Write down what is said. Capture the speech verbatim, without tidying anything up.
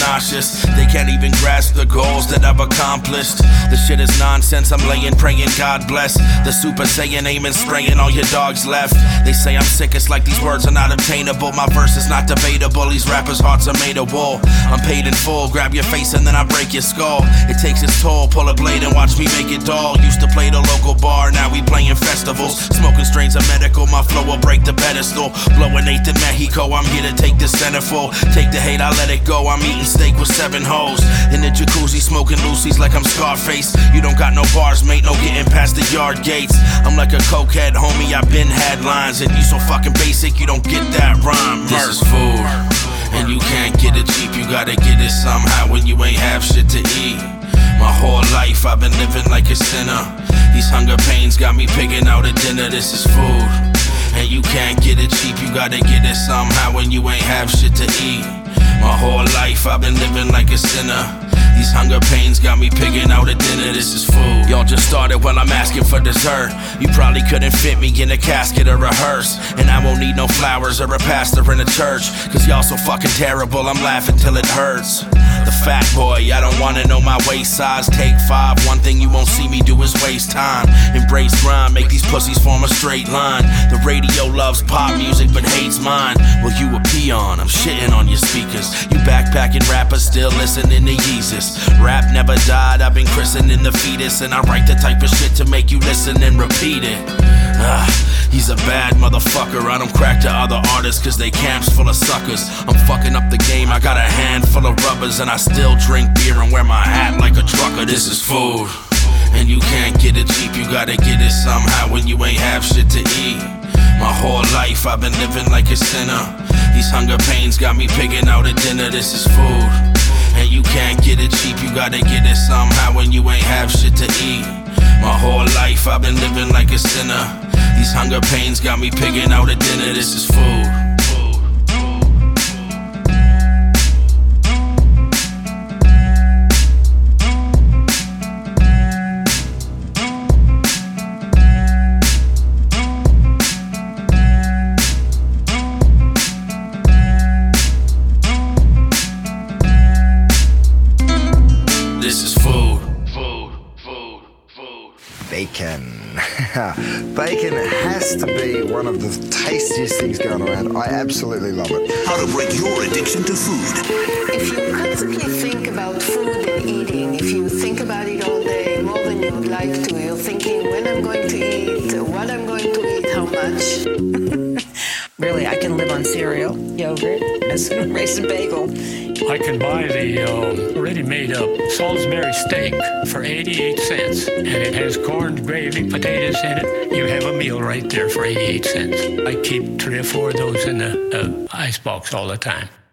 nauseous. They can't even grasp the goals that I've accomplished. The shit is nonsense, I'm laying, praying, God bless. The Super Saiyan aiming, spraying all your dogs left. They say I'm sick, it's like these words are not obtainable. My verse is not debatable, these rappers' hearts are made of wool. I'm paid in full, grab your face and then I break your skull. It takes its toll, pull a blade and watch me make it dull. Used to play the local bar, now we playing festivals. Smoking strains of medical, my flow will break the pedestal. Blowing eighth in Mexico, I'm here to take the centerfold. Take the hate, I let it go, I'm eating steak with seven hoes. In the jacuzzi, smoking Lucy's like I'm Scarface. You don't got no bars, mate, no getting past the yard gates. I'm like a cokehead, homie, I been had lines. And you so fucking basic, you don't get that rhyme. This is food, and you can't get it cheap. You gotta get it somehow when you ain't have shit to eat. My whole life I've been living like a sinner. These hunger pains got me picking out a dinner. This is food, and you can't get it cheap. You gotta get it somehow when you ain't have shit to eat. My whole life I've been living like a sinner. These hunger pains got me picking out a dinner. This is food. Y'all just started while I'm asking for dessert. You probably couldn't fit me in a casket or a hearse. And I won't need no flowers or a pastor in a church. Cause y'all so fucking terrible, I'm laughing till it hurts. The fat boy, I don't wanna know my waist size. Take five, one thing you won't see me do is waste time. Embrace rhyme, make these pussies form a straight line. The radio loves pop music but hates mine. Well, you a peon, I'm shitting on your speakers. You backpacking rappers still listening to Yeezus. Rap never died, I've been christening the fetus. And I write the type of shit to make you listen and repeat it. Ah, he's a bad motherfucker. I don't crack to other artists cause they camps full of suckers. I'm fucking up the game, I got a handful of rubbers. And I still drink beer and wear my hat like a trucker. This is food, and you can't get it cheap. You gotta get it somehow when you ain't have shit to eat. My whole life I've been living like a sinner. These hunger pains got me picking out a dinner. This is food, and you can't get it cheap. You gotta get it somehow when you ain't have shit to eat. My whole life I've been living like a sinner. These hunger pains got me picking out a dinner. This is food. This is food. Food, food, food. Bacon. Bacon has to be one of the tastiest things going around. I absolutely love it. How to break your addiction to food. If you constantly think about food and eating, if you think about it all day, more than you would like to, you're thinking when I'm going to eat, what I'm going to eat, how much. Really, I can live on cereal, yogurt, and raisin bagel. I can buy the uh, ready-made up Salisbury steak for eighty-eight cents, and it has corn, gravy, potatoes in it. You have a meal right there for eighty-eight cents. I keep three or four of those in the uh, icebox all the time.